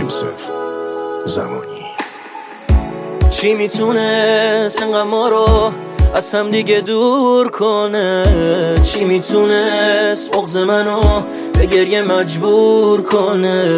یوسف زمانی. چی میتونست انقدر ما رو از هم دیگه دور کنه؟ چی میتونست بغض منو به گریه مجبور کنه؟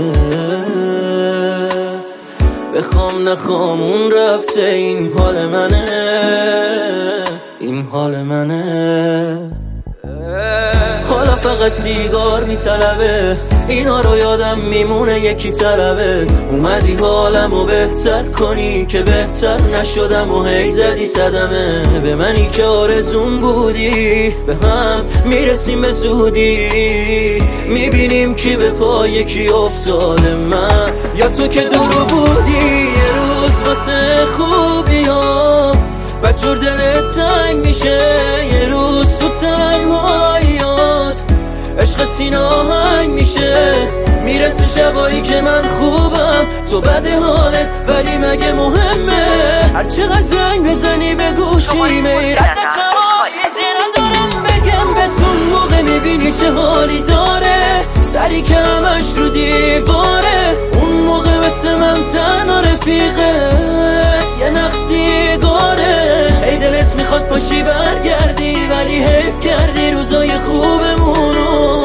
بخوام نخوام اون رفته، این حال منه، این حال منه. حالا فقط سیگار میطلبه، اینا رو یادم میمونه یکی طلبت. اومدی حالمو بهتر کنی که بهتر نشدم و هی زدی صدمه به منی که آرزون بودی. به هم میرسیم به زودی، میبینیم کی به پای کی افتاده، من یا تو که دورو بودی. یه روز واسه خوبیام بدجور دلت تنگ میشه، یه روز تو تنهاییات عشقت این آهنگ میشه. میرسه شبایی که من خوبم تو بده حالت، ولی مگه مهمه هرچقدر زنگ بزنی به گوشیمه؟ رد جواز چیزی ندارم بگم بهتون، موقع میبینی چه حالی داره، سری که همش رو دیواره. اون موقع مثل من تنها رفیقت یه نقصی گاره. ای دلت میخواد پاشی برگردی، ولی حیف کردی روزای خوبمونو،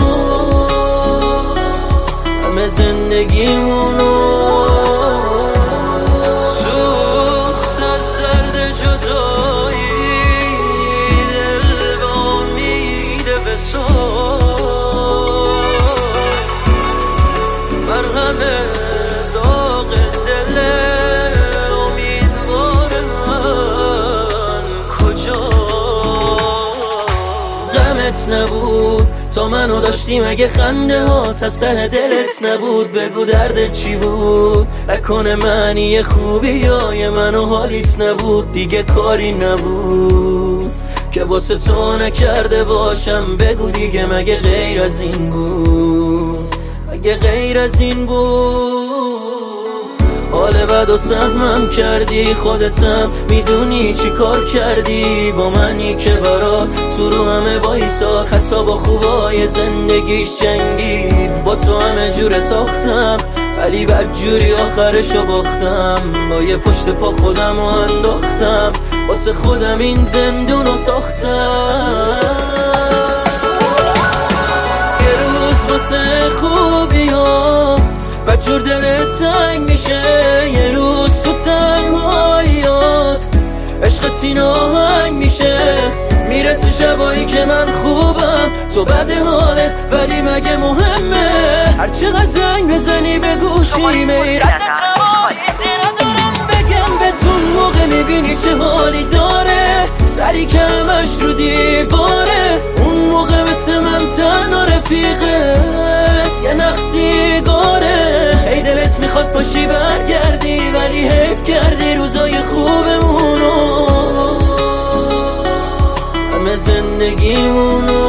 همه زندگیمونو. سوخت از درد جدایی، دل به امیده به مرهم داغ دل امیدوار من کجا؟ غمت نبود تا منو داشتی، مگه خنده هات از ته دلت نبود؟ بگو دردت چی بود؟ نکنه معنی خوبی یا منو حالیت نبود؟ دیگه کاری نبود که واسه تو نکرده باشم. بگو دیگه مگه غیر از این بود؟ مگه غیر از این بود؟ حال بد و سهمم کردی، خودتم میدونی چی کار کردی با منی که برا تو رو همه وایساد، حتی با خوبای زندگیش جنگید. با تو همه جوره ساختم ولی بدجوری آخرشو باختم، با یه پشت پا خودم رو انداختم، واسه خودم این زندونو ساختم. یه روز واسه خوبیام بدجور دلت تنگ میشه، یه روز تو تنهاییات عشقت این آهنگ میشه. میرسه شبایی که من خوبم تو بده حالت، ولی مگه مهمه هرچقدر زنگ بزنی به گوشیمه؟ رد جواز چیزی ندارم بگم بهتون، موقع میبینی چه حالی داره، سری که همش رو دیواره. اون موقع مثل من تنها رفیقت یه نقصی گاره. ای دلت میخواد پاشی برگردی، ولی حیف کردی روزای خوبمونو، همه زندگیمونو.